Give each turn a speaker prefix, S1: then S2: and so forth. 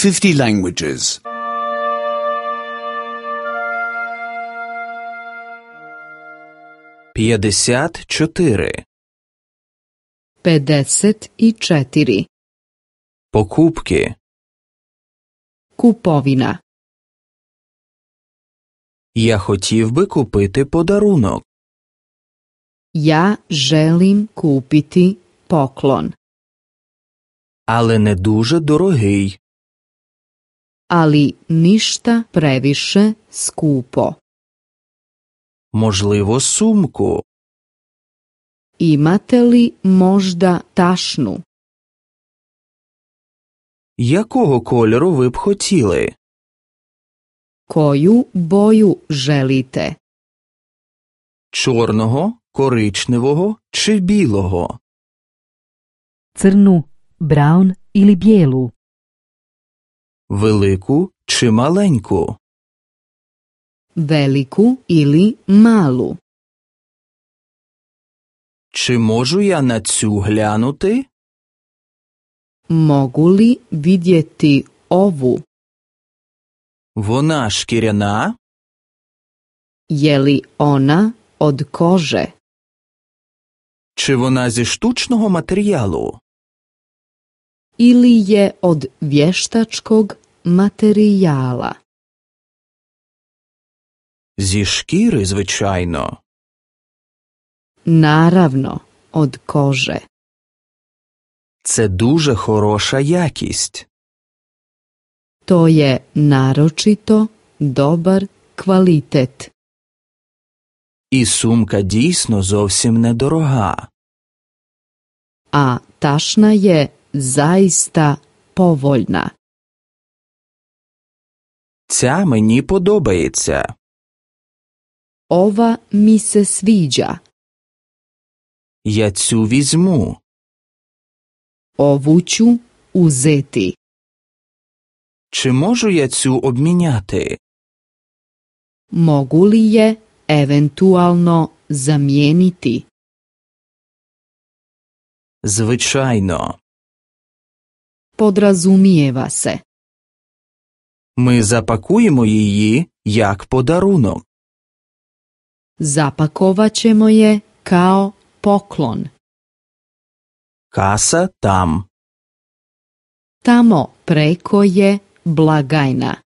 S1: 50 languages.
S2: 54.
S3: 54.
S2: Покупки.
S3: Kupovina.
S2: Я хотів би купити подарунок.
S3: Ja želim kupiti poklon,
S2: Але не дуже дорогий.
S3: ali ništa previše skupo.
S2: Можливо, сумку.
S3: Imate li možda tašnu?
S2: Якого кольору ви б хотіли?
S3: Koju boju želite?
S2: Чорного, коричневого чи білого?
S4: Crnu, brown ili bijelu,
S2: Велику чи маленьку?
S3: Veliku ili malu?
S2: Чи можу я на цю глянути?
S3: Mogu li vidjeti ovu?
S2: Вона шкіряна?
S3: Je li ona od kože?
S2: Чи вона зі штучного матеріалу?
S3: Ili je od vještačkog materijala?
S2: Зі шкіри, звичайно.
S3: Naravno, od kože.
S2: Це дуже хороша якість.
S3: To je naročito dobar kvalitet.
S2: І сумка дійсно зовсім недорога.
S3: A tašna je zaista povoljna.
S2: Ця мені подобається.
S3: Ova mi se sviđa.
S2: Я цю візьму.
S3: Ovu ću uzeti.
S2: Чи можу я цю обміняти?
S3: Mogu li je eventualno zamijeniti?
S2: Звичайно.
S3: Podrazumijeva se.
S2: Ми запакуємо її як подарунок.
S3: Zapakovat ćemo je kao poklon.
S2: Каса там.
S3: Tamo preko je blagajna.